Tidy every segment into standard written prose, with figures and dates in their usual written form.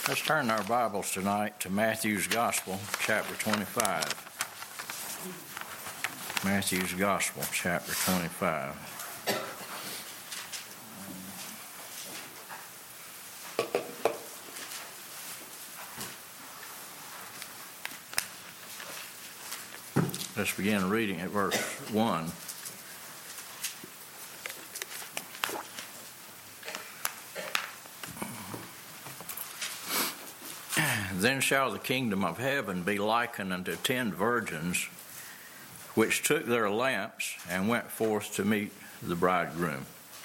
Let's turn our Bibles tonight to Matthew's Gospel, chapter 25. Matthew's Gospel, chapter 25. Let's begin reading at verse 1. Then shall the kingdom of heaven be likened unto 10 virgins, which took their lamps and went forth to meet the bridegroom.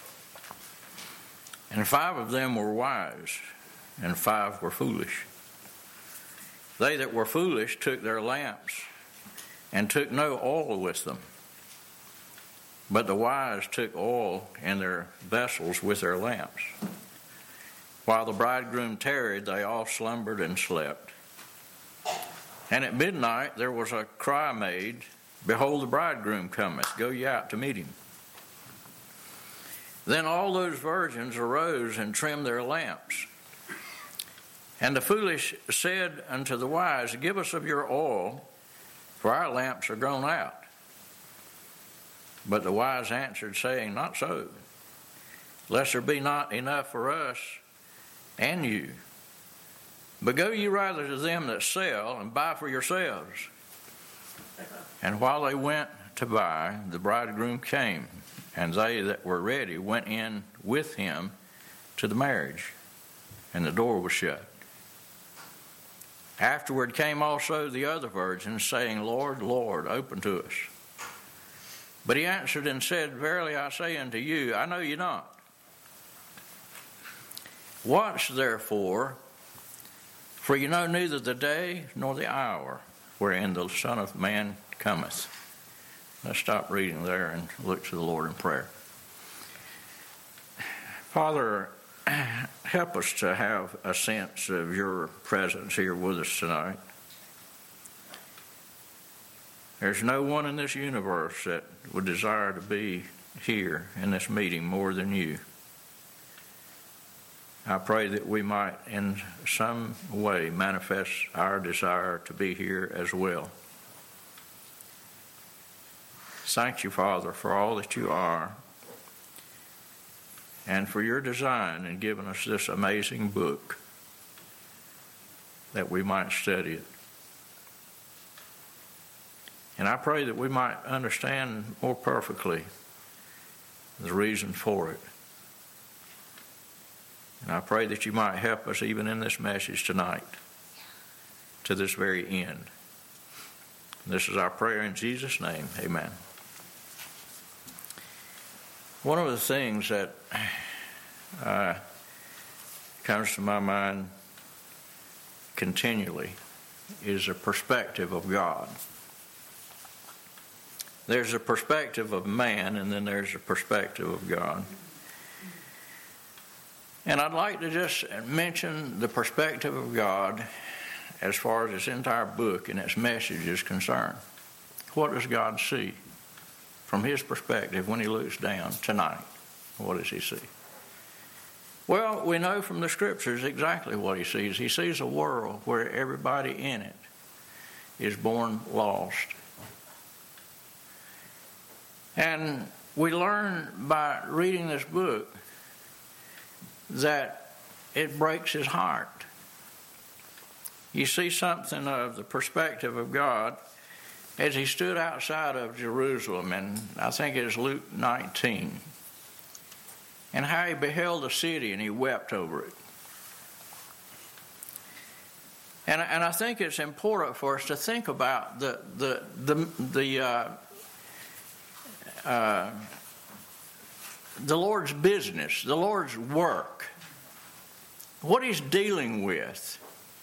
And 5 of them were wise, and 5 were foolish. They that were foolish took their lamps, and took no oil with them. But the wise took oil in their vessels with their lamps. While the bridegroom tarried, they all slumbered and slept. And at midnight there was a cry made, Behold, the bridegroom cometh, go ye out to meet him. Then all those virgins arose and trimmed their lamps. And the foolish said unto the wise, Give us of your oil, for our lamps are gone out. But the wise answered, saying, Not so, lest there be not enough for us and you. But go ye rather to them that sell, and buy for yourselves. And while they went to buy, the bridegroom came, and they that were ready went in with him to the marriage, and the door was shut. Afterward came also the other virgins, saying, Lord, Lord, open to us. But he answered and said, Verily I say unto you, I know you not. Watch therefore, for you know neither the day nor the hour wherein the Son of Man cometh. Let's stop reading there and look to the Lord in prayer. Father, help us to have a sense of your presence here with us tonight. There's no one in this universe that would desire to be here in this meeting more than you. I pray that we might in some way manifest our desire to be here as well. Thank you, Father, for all that you are and for your design in giving us this amazing book that we might study it. And I pray that we might understand more perfectly the reason for it. And I pray that you might help us even in this message tonight to this very end. This is our prayer in Jesus' name. Amen. One of the things that comes to my mind continually is the perspective of God. There's a perspective of man, and then there's a perspective of God. And I'd like to just mention the perspective of God as far as this entire book and its message is concerned. What does God see from his perspective when he looks down tonight? What does he see? Well, we know from the scriptures exactly what he sees. He sees a world where everybody in it is born lost. And we learn by reading this book that it breaks his heart. You see something of the perspective of God as he stood outside of Jerusalem, and I think it is Luke 19, and how he beheld the city and he wept over it. And I think it's important for us to think about the Lord's business, the Lord's work, what he's dealing with.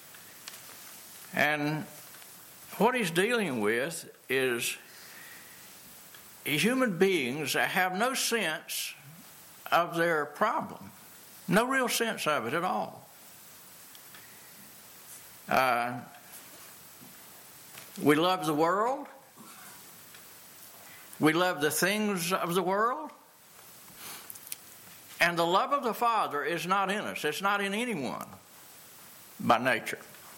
And what he's dealing with is human beings that have no sense of their problem, no real sense of it at all. We love the world. We love the things of the world. And the love of the Father is not in us. It's not in anyone. by nature.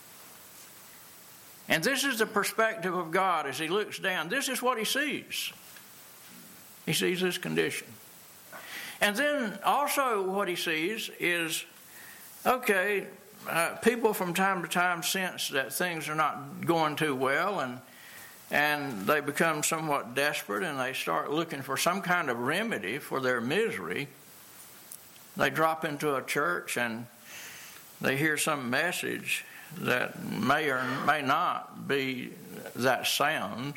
And this is the perspective of God as he looks down. This is what he sees. He sees this condition. And then also what he sees is, okay, people from time to time sense that things are not going too well, and they become somewhat desperate, and they start looking for some kind of remedy for their misery. They drop into a church and they hear some message that may or may not be that sound,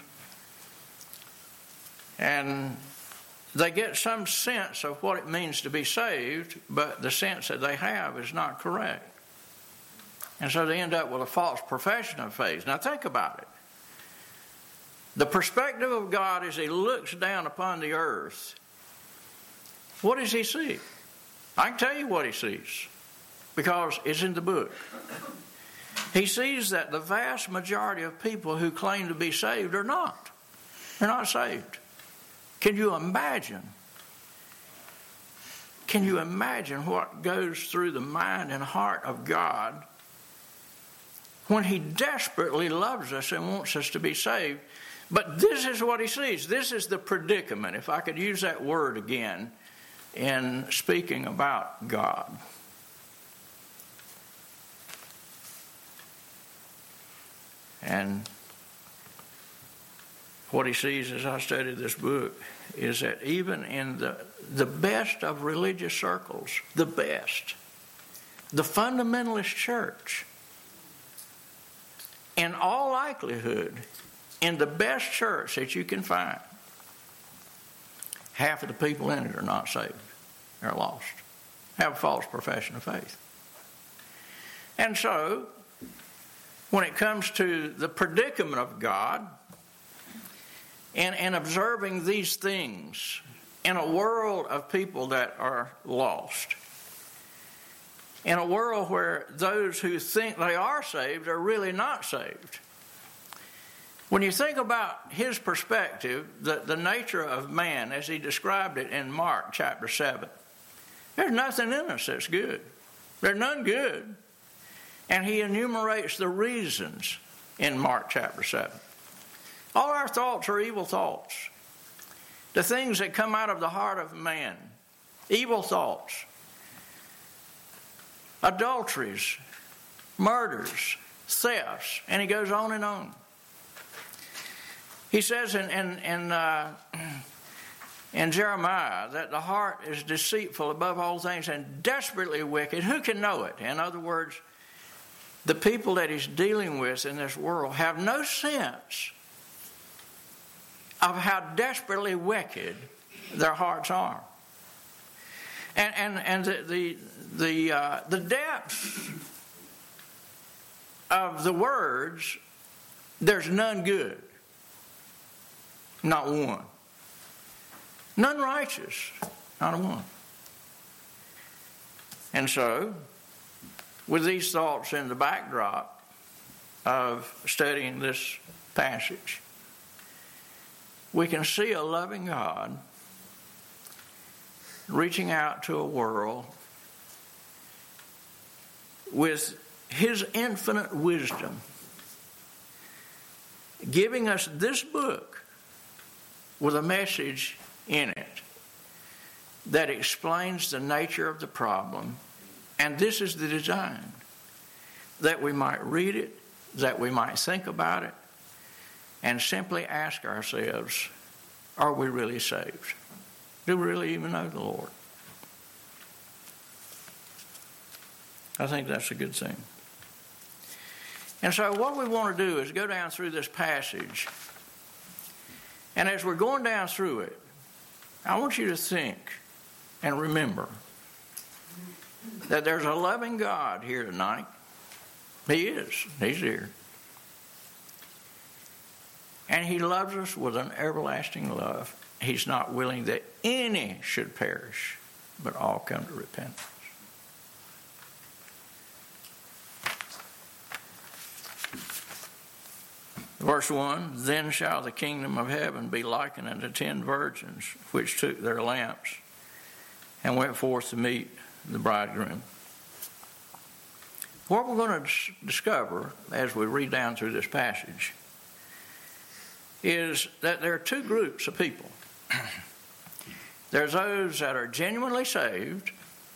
and they get some sense of what it means to be saved, but the sense that they have is not correct. And so they end up with a false profession of faith. Now think about it. The perspective of God as he looks down upon the earth, what does he see? I can tell you what he sees, because it's in the book. He sees that the vast majority of people who claim to be saved are not. They're not saved. Can you imagine? Can you imagine what goes through the mind and heart of God when he desperately loves us and wants us to be saved? But this is what he sees. This is the predicament, if I could use that word again in speaking about God. And what he sees as I studied this book is that even in the best of religious circles, the best, the fundamentalist church, in all likelihood, in the best church that you can find, half of the people in it are not saved. They're lost. Have a false profession of faith. And so, when it comes to the predicament of God, and observing these things in a world of people that are lost, in a world where those who think they are saved are really not saved. When you think about his perspective, the nature of man as he described it in Mark chapter 7, there's nothing in us that's good. There's none good. And he enumerates the reasons in Mark chapter 7. All our thoughts are evil thoughts. The things that come out of the heart of man, evil thoughts, adulteries, murders, thefts, and he goes on and on. He says in Jeremiah that the heart is deceitful above all things and desperately wicked. Who can know it? In other words, the people that he's dealing with in this world have no sense of how desperately wicked their hearts are. And the depths of the words, there's none good. Not one. None righteous. Not a one. And so, with these thoughts in the backdrop of studying this passage, we can see a loving God reaching out to a world with his infinite wisdom, giving us this book with a message in it that explains the nature of the problem. And this is the design, that we might read it, that we might think about it, and simply ask ourselves, are we really saved? Do we really even know the Lord? I think that's a good thing. And so what we want to do is go down through this passage, and as we're going down through it, I want you to think and remember that there's a loving God here tonight. He is. He's here. And he loves us with an everlasting love. He's not willing that any should perish, but all come to repentance. Verse 1, then shall the kingdom of heaven be likened unto 10 virgins, which took their lamps and went forth to meet the bridegroom. what we're going to discover as we read down through this passage is that there are two groups of people. There's those that are genuinely saved,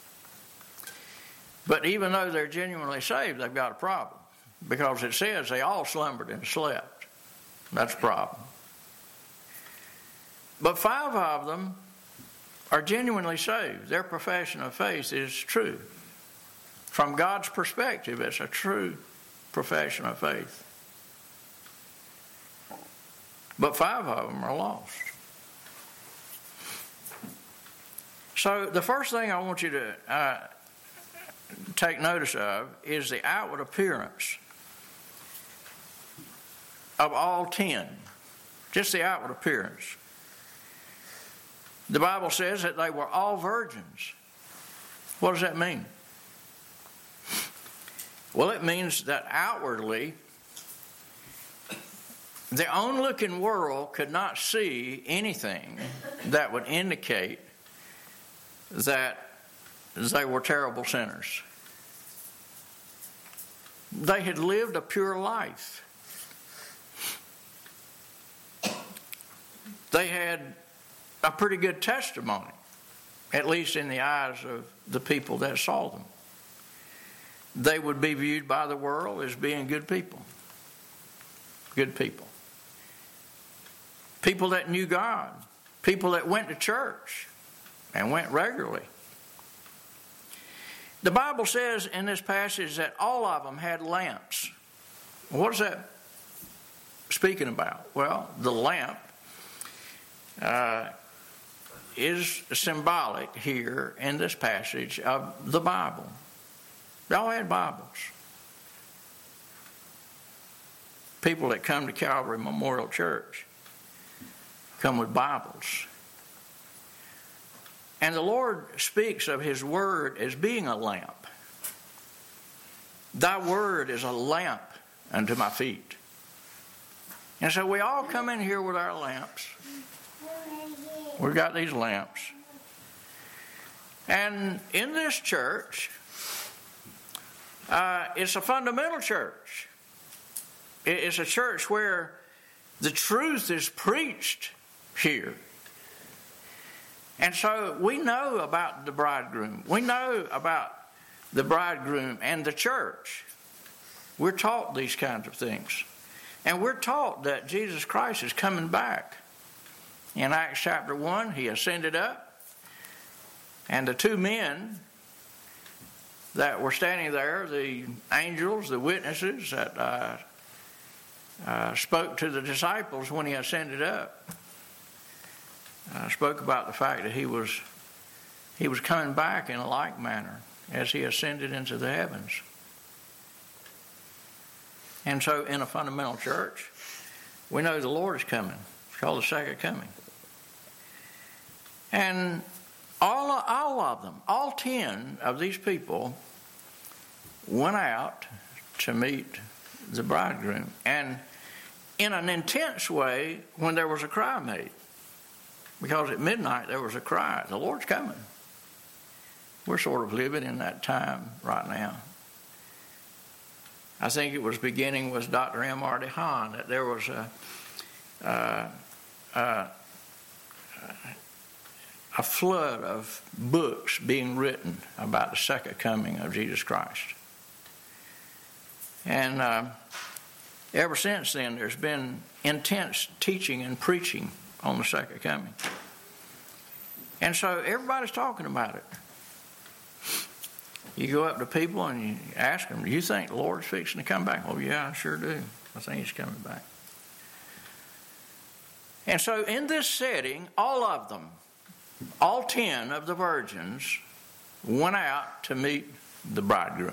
but even though they're genuinely saved, they've got a problem, because it says they all slumbered and slept. That's a problem. But 5 of them are genuinely saved. Their profession of faith is true. From God's perspective, it's a true profession of faith. But 5 of them are lost. So the first thing I want you to take notice of is the outward appearance of all 10. Just the outward appearance. The Bible says that they were all virgins. What does that mean? Well, it means that outwardly, the onlooking world could not see anything that would indicate that they were terrible sinners. They had lived a pure life. They had a pretty good testimony, at least in the eyes of the people that saw them. They would be viewed by the world as being good people. Good people. People that knew God. People that went to church and went regularly. The Bible says in this passage that all of them had lamps. What is that speaking about? Well, the lamp is symbolic here in this passage of the Bible. They all had Bibles. People that come to Calvary Memorial Church come with Bibles. And the Lord speaks of His Word as being a lamp. Thy Word is a lamp unto my feet. And so we all come in here with our lamps. We've got these lamps. And in this church, it's a fundamental church. It's a church where the truth is preached here. And so we know about the bridegroom. We know about the bridegroom and the church. We're taught these kinds of things. And we're taught that Jesus Christ is coming back. In Acts chapter 1, He ascended up. And the 2 men that were standing there, the angels, the witnesses that spoke to the disciples when He ascended up, spoke about the fact that He was coming back in a like manner as He ascended into the heavens. And so in a fundamental church, we know the Lord is coming. It's called the second coming. And all of them, all 10 of these people went out to meet the bridegroom. And in an intense way, when there was a cry made. Because at midnight there was a cry, the Lord's coming. We're sort of living in that time right now. I think it was beginning with Dr. M.R. DeHaan that there was a flood of books being written about the second coming of Jesus Christ. And ever since then, there's been intense teaching and preaching on the second coming. And so everybody's talking about it. You go up to people and you ask them, do you think the Lord's fixing to come back? Oh, yeah, I sure do. I think He's coming back. And so in this setting, all of them, all 10 of the virgins, went out to meet the bridegroom.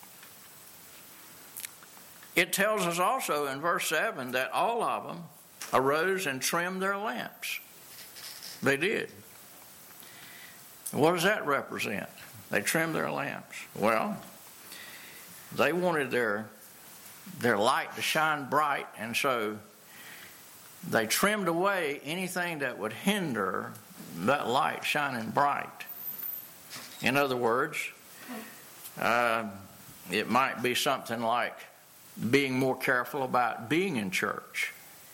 It tells us also in verse 7 that all of them arose and trimmed their lamps. They did. What does that represent? They trimmed their lamps. Well, they wanted their light to shine bright, and so they trimmed away anything that would hinder that light shining bright. In other words, It might be something like being more careful about being in church.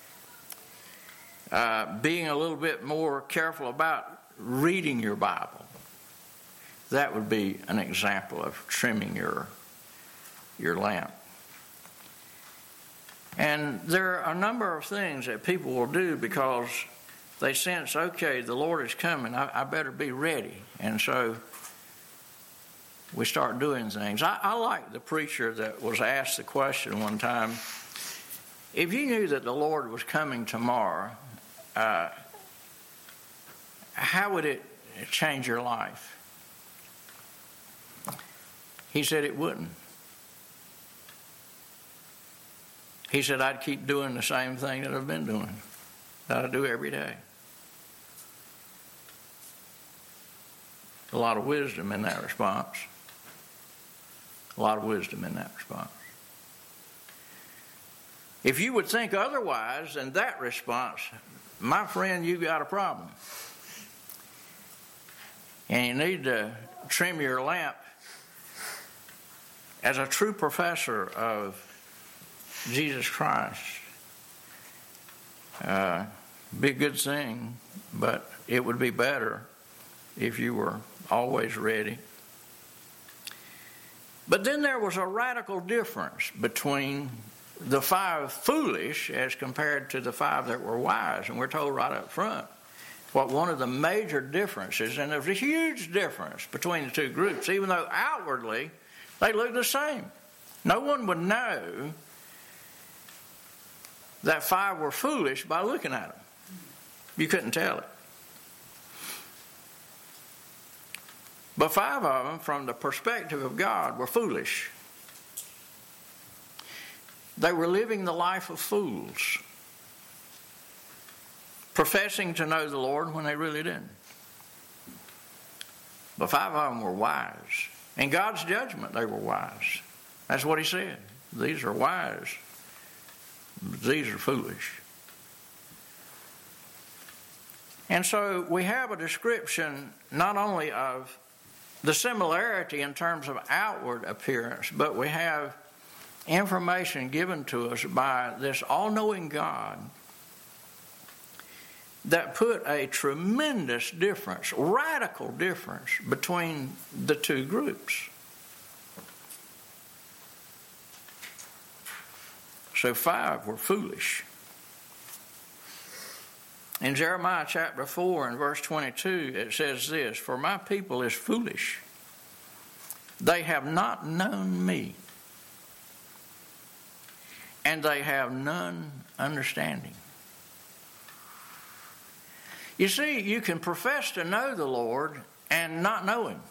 Being a little bit more careful about reading your Bible. That would be an example of trimming your lamp. And there are a number of things that people will do because they sense, okay, the Lord is coming, I better be ready. And so we start doing things. I like the preacher that was asked the question one time, if you knew that the Lord was coming tomorrow, how would it change your life? He said it wouldn't. He said, I'd keep doing the same thing that I've been doing, that I do every day. A lot of wisdom in that response. A lot of wisdom in that response. If you would think otherwise than that response, my friend, you've got a problem. And you need to trim your lamp. As a true professor of Jesus Christ, be a good thing, but it would be better if you were always ready. But then there was a radical difference between the 5 foolish as compared to the 5 that were wise. And we're told right up front what one of the major differences, and there's a huge difference between the two groups, even though outwardly they look the same. No one would know that 5 were foolish by looking at them. You couldn't tell it. But 5 of them, from the perspective of God, were foolish. They were living the life of fools, professing to know the Lord when they really didn't. But 5 of them were wise. In God's judgment, they were wise. That's what he said. These are wise. These are foolish. And so we have a description not only of the similarity in terms of outward appearance, but we have information given to us by this all-knowing God that put a tremendous difference, radical difference between the two groups. So 5 were foolish. In Jeremiah chapter 4 and verse 22, it says this, "For my people is foolish. They have not known me, and they have none understanding." You see, you can profess to know the Lord and not know him.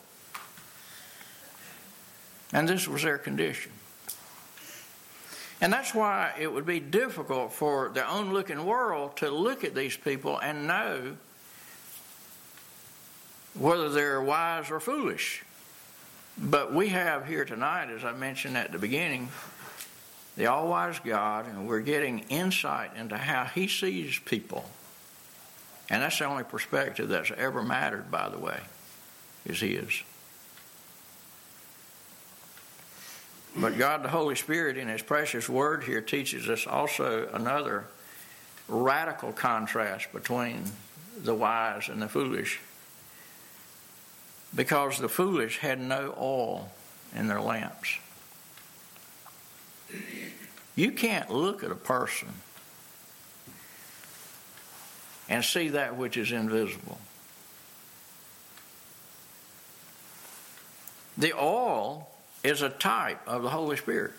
And this was their condition. And that's why it would be difficult for the onlooking world to look at these people and know whether they're wise or foolish. But we have here tonight, as I mentioned at the beginning, the all-wise God, and we're getting insight into how he sees people. And that's the only perspective that's ever mattered, by the way, is his. But God the Holy Spirit in his precious word here teaches us also another radical contrast between the wise and the foolish. Because the foolish had no oil in their lamps. You can't look at a person and see that which is invisible. The oil is a type of the Holy Spirit.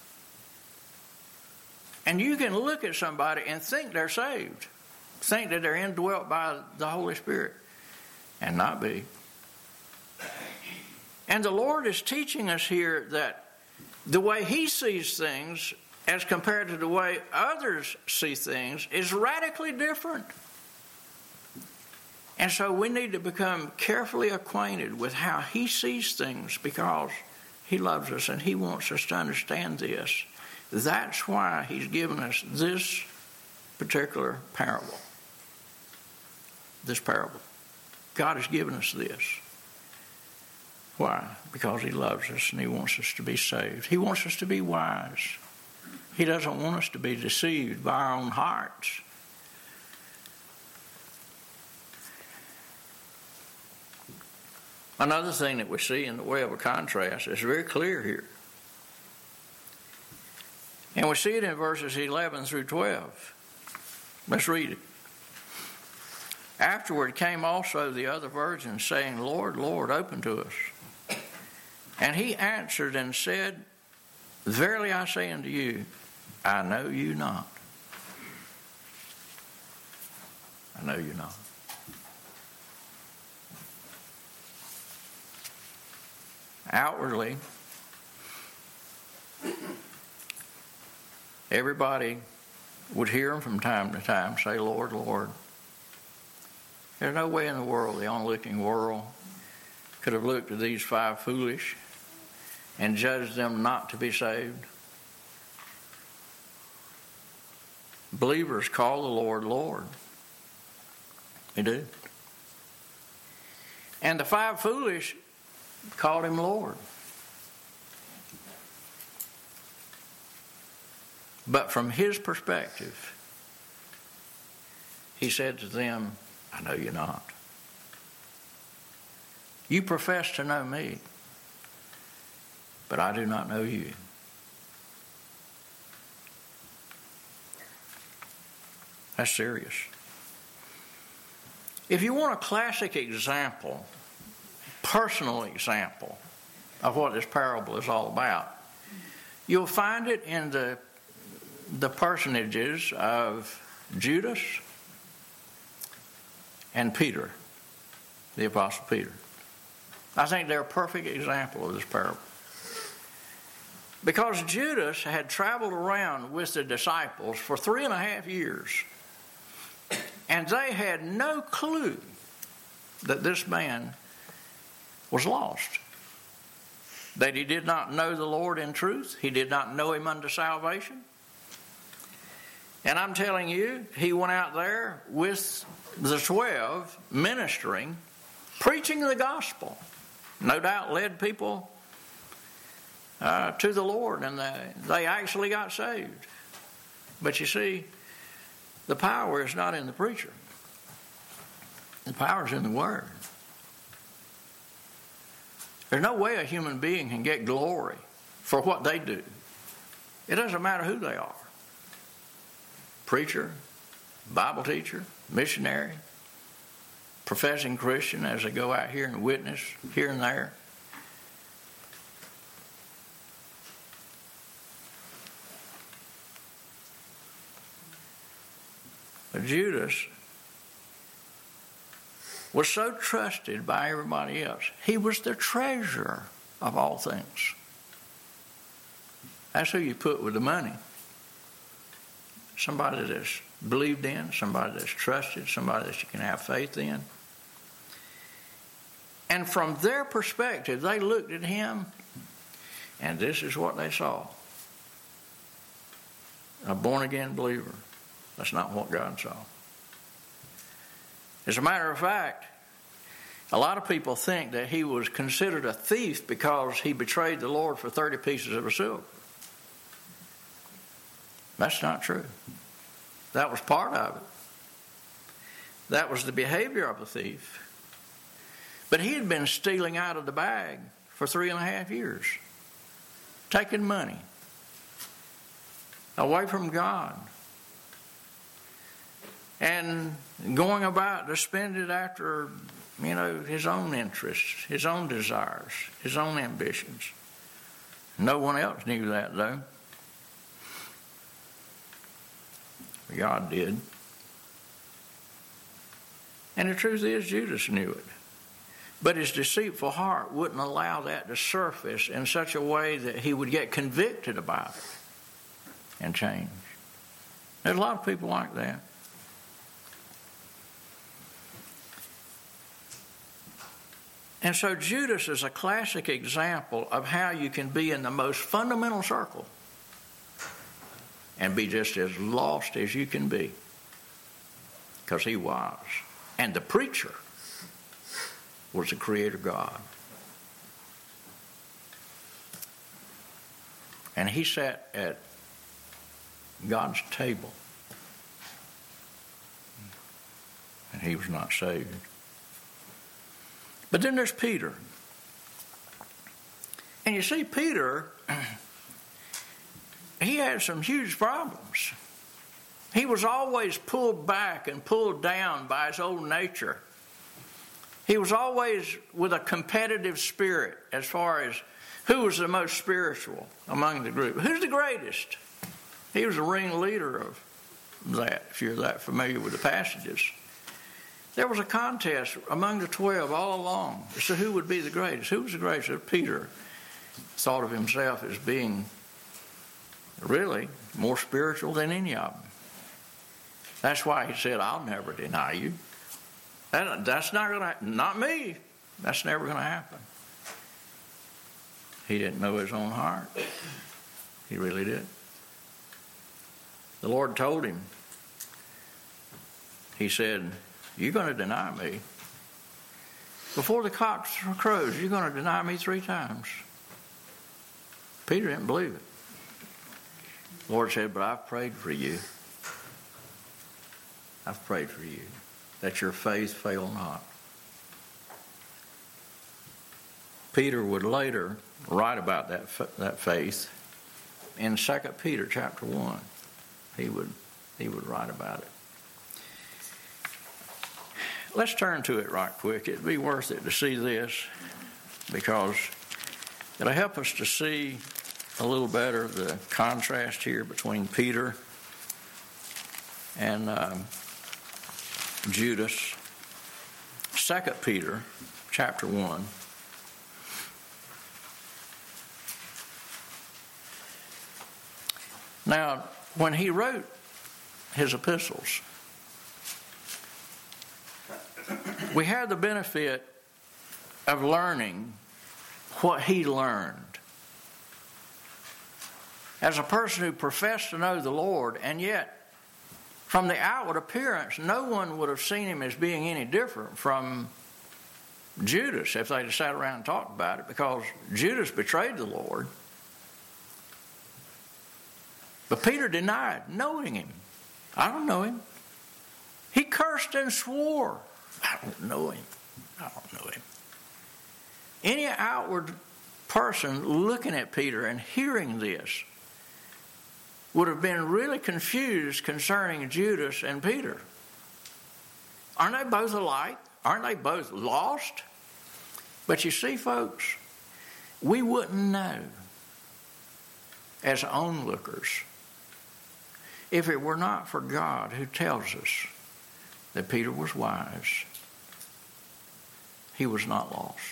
And you can look at somebody and think they're saved, think that they're indwelt by the Holy Spirit, and not be. And the Lord is teaching us here that the way he sees things as compared to the way others see things is radically different. And so we need to become carefully acquainted with how he sees things, because he loves us and he wants us to understand this. That's why he's given us this particular parable. This parable. God has given us this. Why? Because he loves us and he wants us to be saved. He wants us to be wise. He doesn't want us to be deceived by our own hearts. Another thing that we see in the way of a contrast is very clear here. And we see it in verses 11 through 12. Let's read it. Afterward came also the other virgins, saying, Lord, Lord, open to us. And he answered and said, Verily I say unto you, I know you not. I know you not. Outwardly, everybody would hear him from time to time say, Lord, Lord. There's no way in the world, the onlooking world, could have looked at these five foolish and judged them not to be saved. Believers call the Lord, Lord. They do. And the five foolish called him Lord. But from his perspective, he said to them, I know you not. You profess to know me, but I do not know you. That's serious. If you want a classic example, personal example of what this parable is all about, you'll find it in the personages of Judas and Peter, the Apostle Peter. I think they're a perfect example of this parable. Because Judas had traveled around with the disciples for 3.5 years, and they had no clue that this man was lost. That he did not know the Lord in truth. He did not know him unto salvation. And I'm telling you, he went out there with the 12 ministering, preaching the gospel. No doubt led people to the Lord, and they actually got saved. But you see, the power is not in the preacher. The power is in the Word. There's no way a human being can get glory for what they do. It doesn't matter who they are. Preacher, Bible teacher, missionary, professing Christian as they go out here and witness here and there. But Judas was so trusted by everybody else. He was the treasurer of all things. That's who you put with the money. Somebody that's believed in, somebody that's trusted, somebody that you can have faith in. And from their perspective, they looked at him, and this is what they saw. A born-again believer. That's not what God saw. As a matter of fact, a lot of people think that he was considered a thief because he betrayed the Lord for 30 pieces of silver. That's not true. That was part of it. That was the behavior of a thief. But he had been stealing out of the bag for 3.5 years, taking money away from God, and going about to spend it after, his own interests, his own desires, his own ambitions. No one else knew that, though. God did. And the truth is, Judas knew it. But his deceitful heart wouldn't allow that to surface in such a way that he would get convicted about it and change. There's a lot of people like that. And so Judas is a classic example of how you can be in the most fundamental circle and be just as lost as you can be. Because he was. And the preacher was the Creator God. and he sat at God's table, and he was not saved. But then there's Peter. And you see, Peter, he had some huge problems. He was always pulled back and pulled down by his old nature. He was always with a competitive spirit as far as who was the most spiritual among the group. Who's the greatest? He was the ringleader of that, if you're that familiar with the passages. There was a contest among the 12 all along as to who would be the greatest. Who was the greatest? Peter thought of himself as being really more spiritual than any of them. That's why he said, I'll never deny you. That's not going to happen. Not me. That's never going to happen. He didn't know his own heart. He really did. The Lord told him, he said, you're going to deny me. Before the cock crows, you're going to deny me 3 times. Peter didn't believe it. The Lord said, but I've prayed for you. I've prayed for you, that your faith fail not. Peter would later write about that faith in 2 Peter chapter 1. He would write about it. Let's turn to it right quick. It'd be worth it to see this because it'll help us to see a little better the contrast here between Peter and Judas. 2 Peter chapter 1. Now, when he wrote his epistles, we had the benefit of learning what he learned. As a person who professed to know the Lord, and yet from the outward appearance, no one would have seen him as being any different from Judas if they'd sat around and talked about it, because Judas betrayed the Lord. But Peter denied knowing him. I don't know him. He cursed and swore. I don't know him. I don't know him. Any outward person looking at Peter and hearing this would have been really confused concerning Judas and Peter. Aren't they both alike? Aren't they both lost? But you see, folks, we wouldn't know as onlookers if it were not for God who tells us that Peter was wise. He was not lost.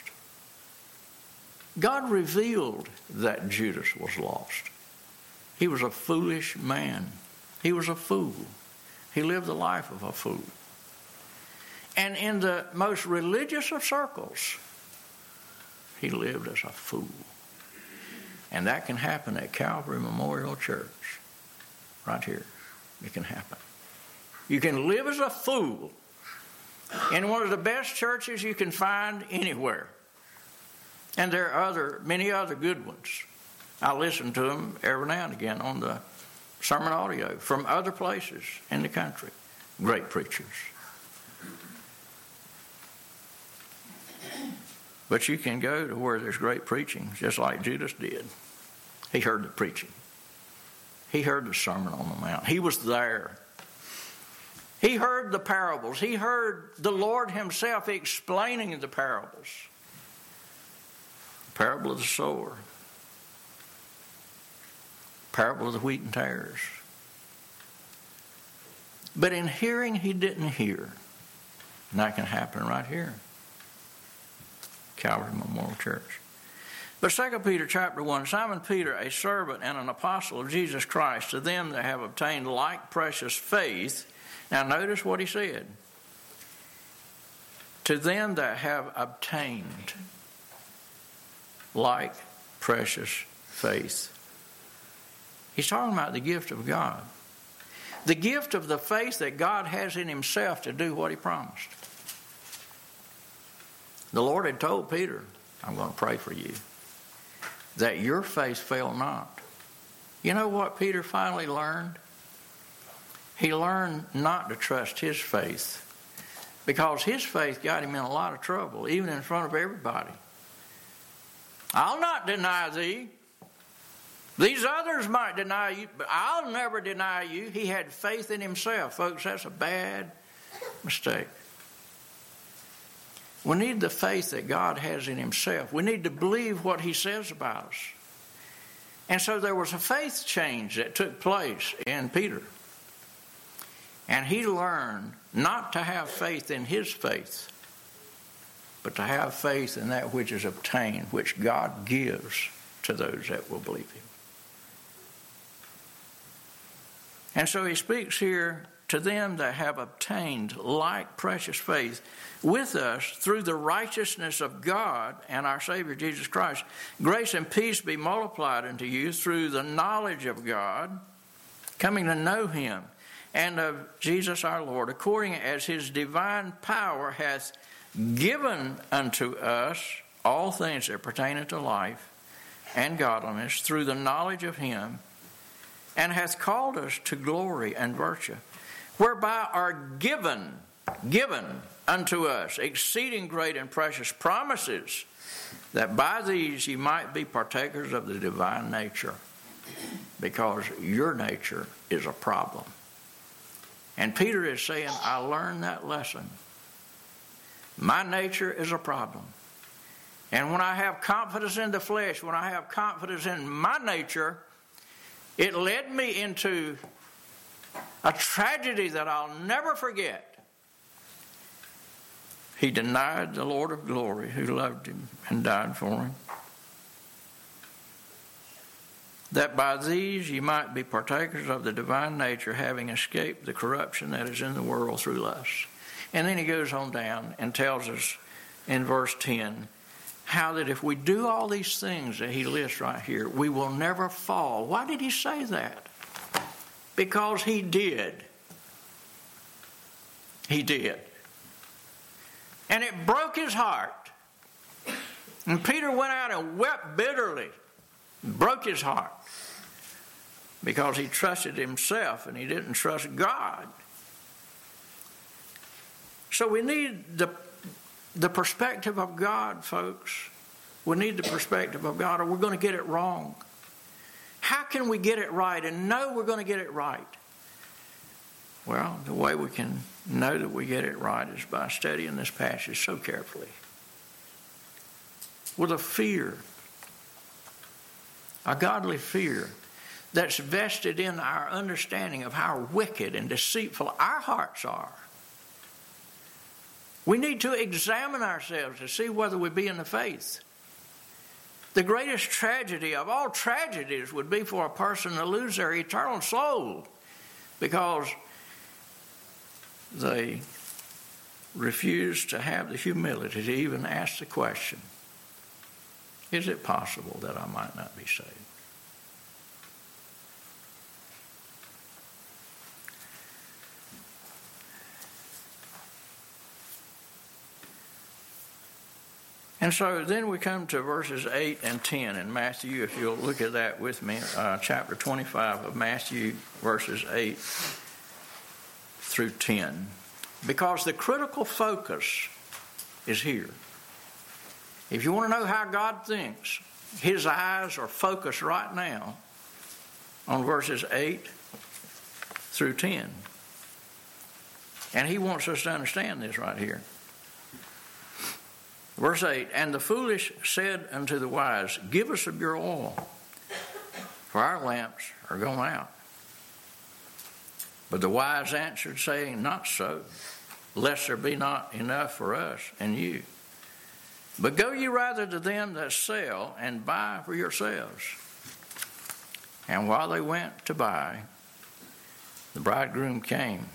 God revealed that Judas was lost. He was a foolish man. He was a fool. He lived the life of a fool. And in the most religious of circles, he lived as a fool. And that can happen at Calvary Memorial Church. Right here. It can happen. You can live as a fool in one of the best churches you can find anywhere. And there are many other good ones. I listen to them every now and again on the sermon audio from other places in the country. Great preachers. But you can go to where there's great preaching, just like Judas did. He heard the preaching. He heard the Sermon on the Mount. He was there. He heard the parables. He heard the Lord himself explaining the parables. The parable of the sower. Parable of the wheat and tares. But in hearing, he didn't hear. And that can happen right here. Calvary Memorial Church. But 2 Peter chapter 1, Simon Peter, a servant and an apostle of Jesus Christ, to them that have obtained like precious faith. Now notice what he said. To them that have obtained like precious faith. He's talking about the gift of God. The gift of the faith that God has in himself to do what he promised. The Lord had told Peter, I'm going to pray for you, that your faith fail not. You know what Peter finally learned? He learned not to trust his faith, because his faith got him in a lot of trouble, even in front of everybody. I'll not deny thee. These others might deny you, but I'll never deny you. He had faith in himself. Folks, that's a bad mistake. We need the faith that God has in himself. We need to believe what he says about us. And so there was a faith change that took place in Peter. And he learned not to have faith in his faith, but to have faith in that which is obtained, which God gives to those that will believe him. And so he speaks here to them that have obtained like precious faith with us through the righteousness of God and our Savior Jesus Christ. Grace and peace be multiplied unto you through the knowledge of God, coming to know him, and of Jesus our Lord, according as his divine power hath given unto us all things that pertain unto life and godliness through the knowledge of him, and hath called us to glory and virtue, whereby are given unto us exceeding great and precious promises, that by these ye might be partakers of the divine nature, because your nature is a problem. And Peter is saying, I learned that lesson. My nature is a problem. And when I have confidence in the flesh, when I have confidence in my nature, it led me into a tragedy that I'll never forget. He denied the Lord of glory who loved him and died for him, that by these ye might be partakers of the divine nature, having escaped the corruption that is in the world through lust. And then he goes on down and tells us in verse 10 how that if we do all these things that he lists right here, we will never fall. Why did he say that? Because he did. He did. And it broke his heart. And Peter went out and wept bitterly. Broke his heart. Because he trusted himself and he didn't trust God. So we need the perspective of God, folks. We need the perspective of God, or we're going to get it wrong. How can we get it right and know we're going to get it right? Well, the way we can know that we get it right is by studying this passage so carefully. With a fear, a godly fear that's vested in our understanding of how wicked and deceitful our hearts are. We need to examine ourselves to see whether we be in the faith. The greatest tragedy of all tragedies would be for a person to lose their eternal soul because they refuse to have the humility to even ask the question, is it possible that I might not be saved? And so then we come to verses 8 and 10 in Matthew, if you'll look at that with me, chapter 25 of Matthew, verses 8 through 10. Because the critical focus is here. If you want to know how God thinks, his eyes are focused right now on verses 8 through 10. And he wants us to understand this right here. Verse 8, and the foolish said unto the wise, give us of your oil, for our lamps are gone out. But the wise answered, saying, not so, lest there be not enough for us and you. But go ye rather to them that sell, and buy for yourselves. And while they went to buy, the bridegroom came.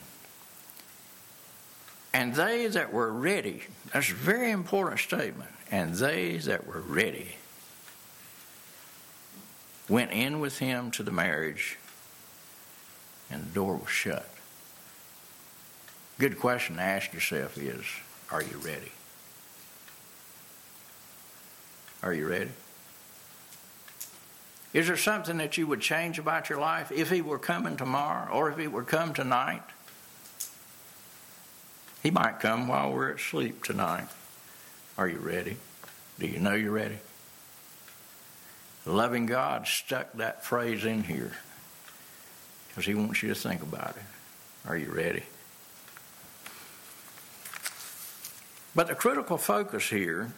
And they that were ready, that's a very important statement, and they that were ready went in with him to the marriage, and the door was shut. Good question to ask yourself is, are you ready? Are you ready? Is there something that you would change about your life if he were coming tomorrow or if he would come tonight? He might come while we're asleep tonight. Are you ready? Do you know you're ready? The loving God stuck that phrase in here because he wants you to think about it. Are you ready? But the critical focus here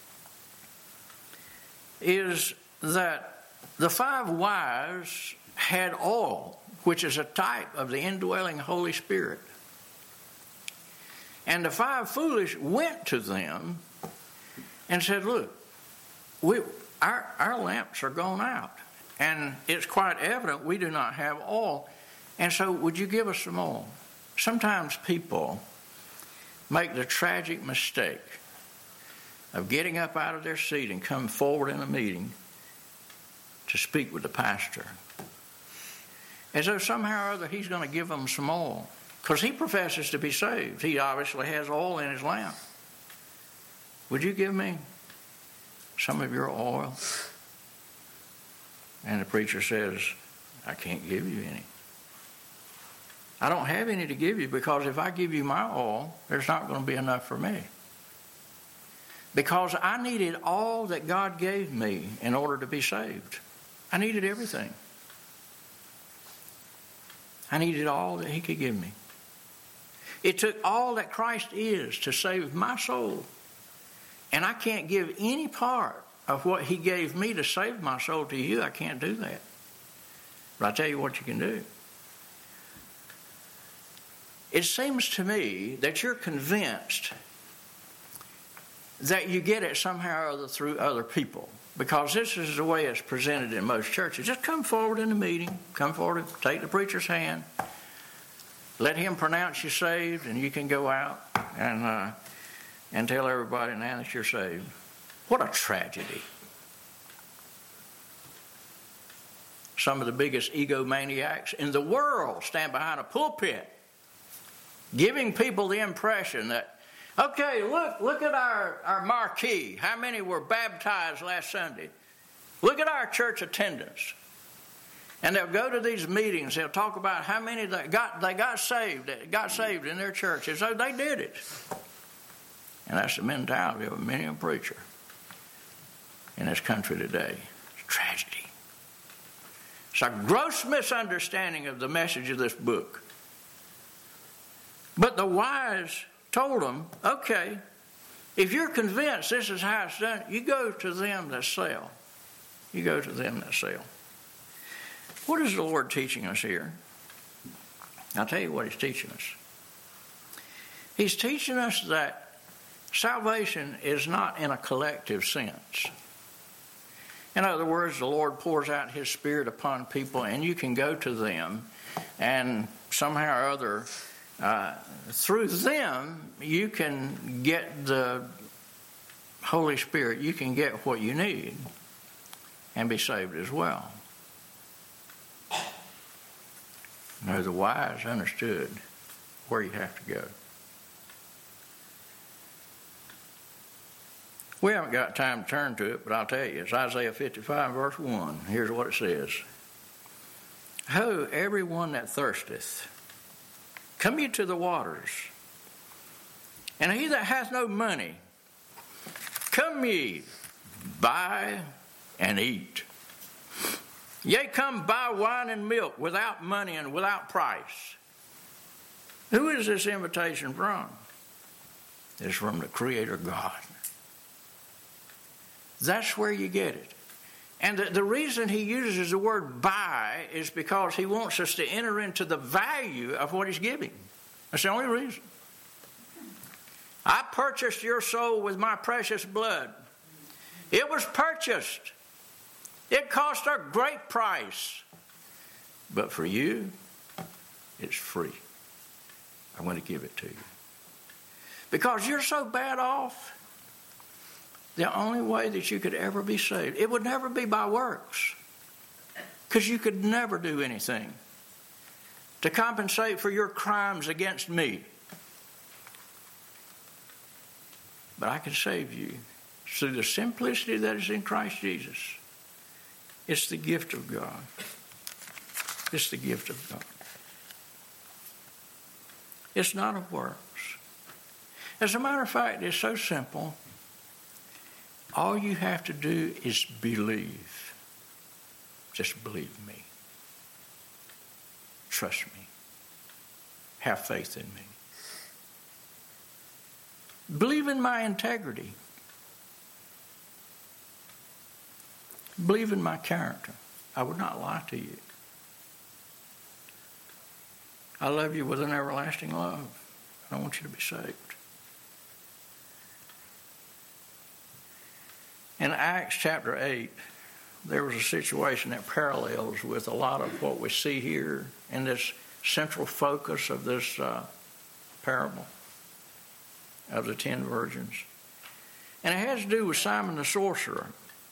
is that the 5 wise had oil, which is a type of the indwelling Holy Spirit. And the 5 foolish went to them and said, look, our lamps are gone out. And it's quite evident we do not have oil. And so would you give us some oil? Sometimes people make the tragic mistake of getting up out of their seat and come forward in a meeting to speak with the pastor, as though somehow or other he's going to give them some oil, because he professes to be saved. He obviously has oil in his lamp. Would you give me some of your oil? And the preacher says, I can't give you any. I don't have any to give you, because if I give you my oil, there's not going to be enough for me. Because I needed all that God gave me in order to be saved. I needed everything. I needed all that he could give me. It took all that Christ is to save my soul. And I can't give any part of what he gave me to save my soul to you. I can't do that. But I tell you what you can do. It seems to me that you're convinced that you get it somehow or other through other people, because this is the way it's presented in most churches. Just come forward in the meeting, come forward, take the preacher's hand, let him pronounce you saved, and you can go out and tell everybody now that you're saved. What a tragedy. Some of the biggest egomaniacs in the world stand behind a pulpit giving people the impression that, okay, look at our marquee. How many were baptized last Sunday? Look at our church attendance. And they'll go to these meetings. They'll talk about how many they got saved in their church, as though they did it. And that's the mentality of many a preacher in this country today. It's a tragedy. It's a gross misunderstanding of the message of this book. But the wise told them, okay, if you're convinced this is how it's done, you go to them that sell. You go to them that sell. What is the Lord teaching us here? I'll tell you what he's teaching us. He's teaching us that salvation is not in a collective sense. In other words, the Lord pours out his Spirit upon people, and you can go to them, and somehow or other, through them, you can get the Holy Spirit. You can get what you need and be saved as well. No, the wise understood where you have to go. We haven't got time to turn to it, but I'll tell you. It's Isaiah 55, verse 1. Here's what it says. Ho, everyone that thirsteth, come ye to the waters. And he that hath no money, come ye, buy and eat. Yea, come buy wine and milk without money and without price. Who is this invitation from? It's from the Creator God. That's where you get it. And the reason he uses the word buy is because he wants us to enter into the value of what he's giving. That's the only reason. I purchased your soul with my precious blood. It was purchased. It cost a great price. But for you, it's free. I want to give it to you. Because you're so bad off, the only way that you could ever be saved, it would never be by works. Because you could never do anything to compensate for your crimes against me. But I can save you through the simplicity that is in Christ Jesus. It's the gift of God. It's the gift of God. It's not of works. As a matter of fact, it's so simple. All you have to do is believe. Just believe me. Trust me. Have faith in me. Believe in my integrity. Believe in my character. I would not lie to you. I love you with an everlasting love. I want you to be saved. In Acts chapter 8, there was a situation that parallels with a lot of what we see here in this central focus of this parable of the 10 virgins. And it has to do with Simon the sorcerer.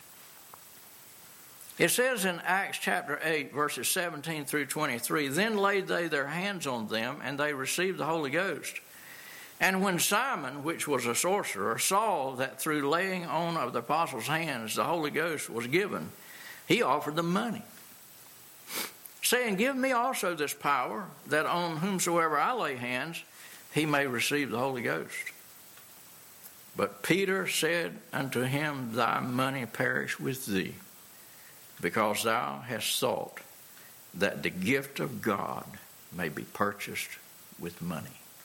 It says in Acts chapter 8, verses 17 through 23, "Then laid they their hands on them, and they received the Holy Ghost. And when Simon, which was a sorcerer, saw that through laying on of the apostles' hands the Holy Ghost was given, he offered them money, saying, Give me also this power, that on whomsoever I lay hands, he may receive the Holy Ghost. But Peter said unto him, Thy money perish with thee, because thou hast thought that the gift of God may be purchased with money.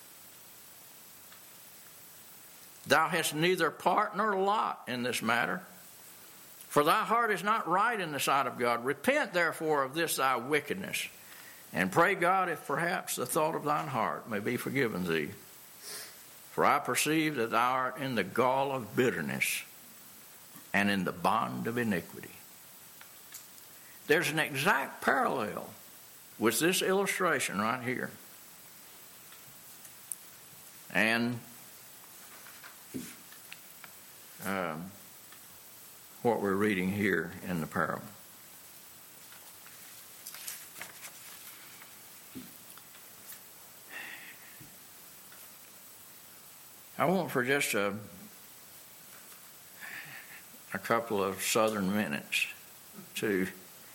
Thou hast neither part nor lot in this matter, for thy heart is not right in the sight of God. Repent therefore of this thy wickedness, and pray God if perhaps the thought of thine heart may be forgiven thee. For I perceive that thou art in the gall of bitterness and in the bond of iniquity." There's an exact parallel with this illustration right here. And what we're reading here in the parable. I want for just a couple of southern minutes to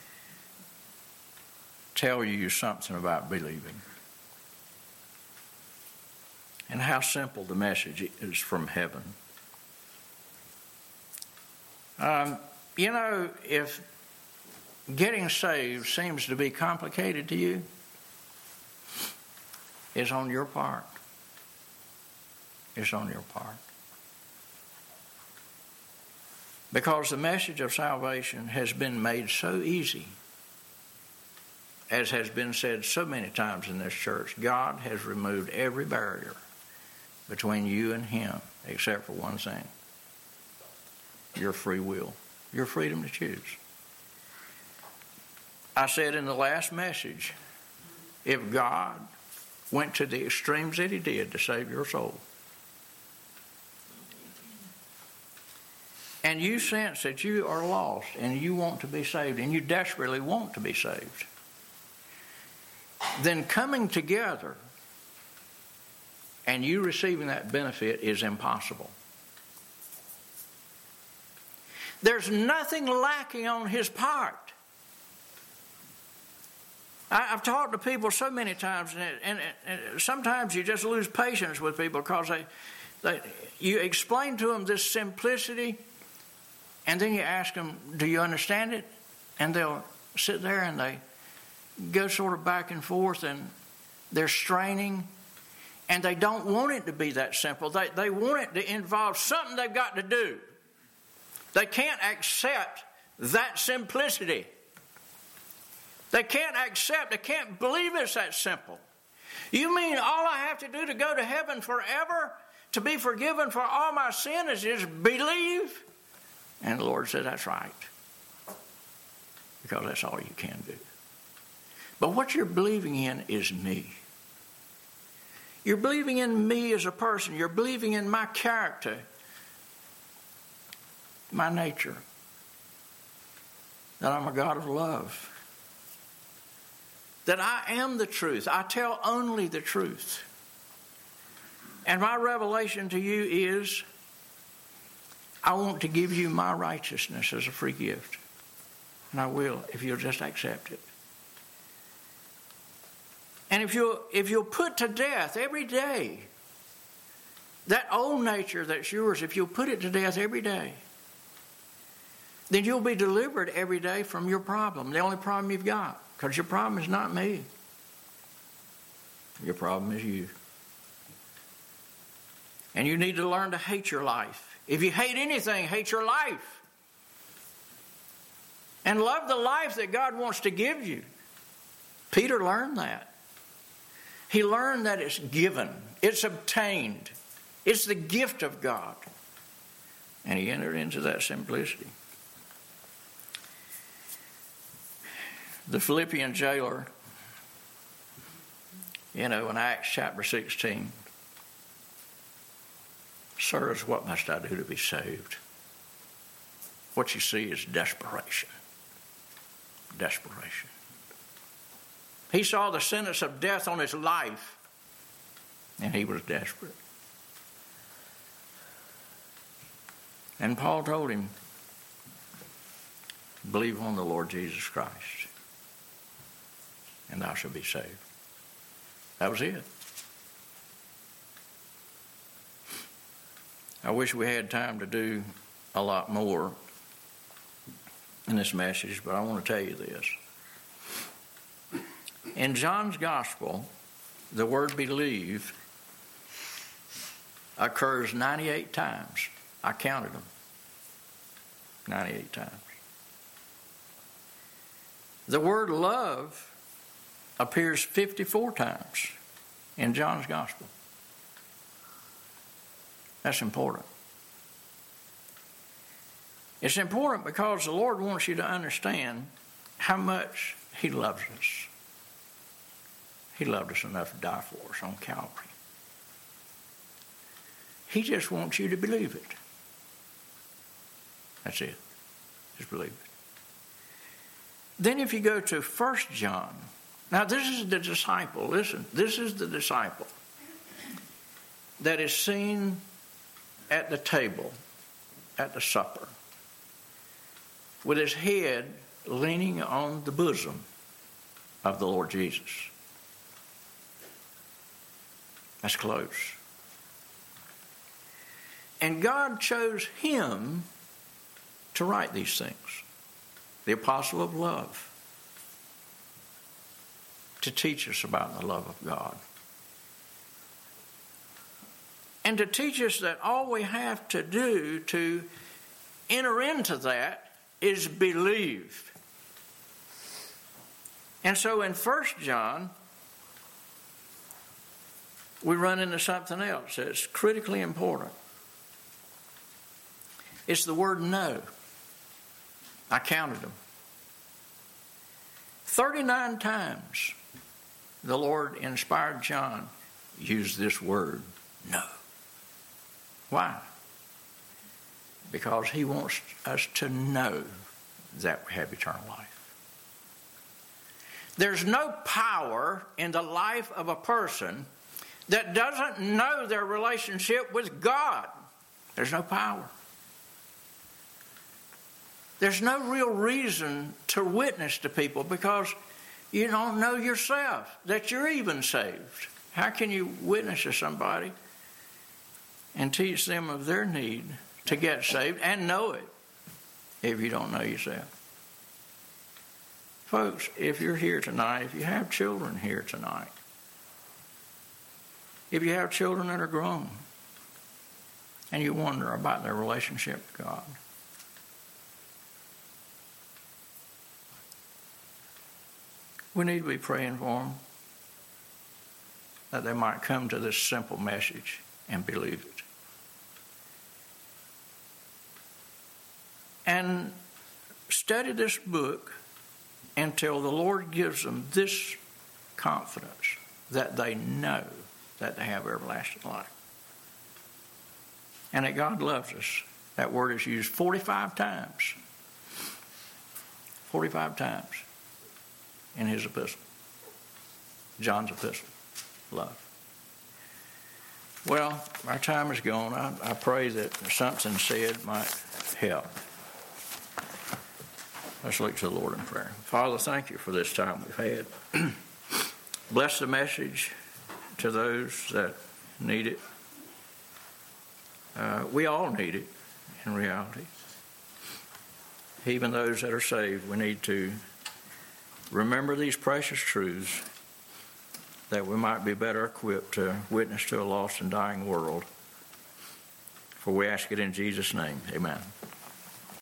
tell you something about believing and how simple the message is from heaven. If getting saved seems to be complicated to you, it's on your part. It's on your part. Because the message of salvation has been made so easy, as has been said so many times in this church. God has removed every barrier between you and Him, except for one thing: your free will, your freedom to choose. I said in the last message, if God went to the extremes that He did to save your soul, and you sense that you are lost and you want to be saved and you desperately want to be saved, then coming together and you receiving that benefit is impossible. There's nothing lacking on His part. I've talked to people so many times, and sometimes you just lose patience with people because you explain to them this simplicity, and then you ask them, do you understand it? And they'll sit there and they go sort of back and forth, and they're straining, and they don't want it to be that simple. They want it to involve something they've got to do. They can't accept that simplicity. They can't believe it's that simple. You mean all I have to do to go to heaven forever, to be forgiven for all my sin, is just believe? And the Lord said, that's right. Because that's all you can do. But what you're believing in is me. You're believing in me as a person. You're believing in my character, my nature, that I'm a God of love, that I am the truth. I tell only the truth. And my revelation to you is, I want to give you my righteousness as a free gift. And I will if you'll just accept it. And if you'll put to death every day that old nature that's yours, if you'll put it to death every day, then you'll be delivered every day from your problem, the only problem you've got. Because your problem is not me. Your problem is you. And you need to learn to hate your life. If you hate anything, hate your life. And love the life that God wants to give you. Peter learned that. He learned that it's given. It's obtained. It's the gift of God. And he entered into that simplicity. The Philippian jailer, in Acts chapter 16, "Sirs, what must I do to be saved?" What you see is desperation. Desperation. He saw the sentence of death on his life, and he was desperate. And Paul told him, "Believe on the Lord Jesus Christ, and thou shalt be saved." That was it. I wish we had time to do a lot more in this message, but I want to tell you this. In John's Gospel, the word believe occurs 98 times. I counted them. 98 times. The word love appears 54 times in John's Gospel. That's important. It's important because the Lord wants you to understand how much He loves us. He loved us enough to die for us on Calvary. He just wants you to believe it. That's it. Just believe it. Then if you go to 1 John, now this is the disciple. Listen, this is the disciple that is seen at the table, at the supper, with his head leaning on the bosom of the Lord Jesus. That's close. And God chose him to write these things, the apostle of love, to teach us about the love of God. And to teach us that all we have to do to enter into that is believe. And so in 1 John, we run into something else that's critically important. It's the word know. I counted them. 39 times the Lord inspired John use this word, know. Why? Because he wants us to know that we have eternal life. There's no power in the life of a person that doesn't know their relationship with God. There's no power. There's no real reason to witness to people because you don't know yourself that you're even saved. How can you witness to somebody and teach them of their need to get saved and know it if you don't know yourself? Folks, if you're here tonight, if you have children here tonight, if you have children that are grown and you wonder about their relationship with God, we need to be praying for them that they might come to this simple message and believe it. And study this book until the Lord gives them this confidence that they know that they have everlasting life. And that God loves us. That word is used 45 times. 45 times in his epistle. John's epistle. Love. Well, our time is gone. I pray that something said might help. Let's look to the Lord in prayer. Father, thank you for this time we've had. Bless the message to those that need it. We all need it in reality. Even those that are saved, we need to remember these precious truths that we might be better equipped to witness to a lost and dying world. For we ask it in Jesus' name. Amen.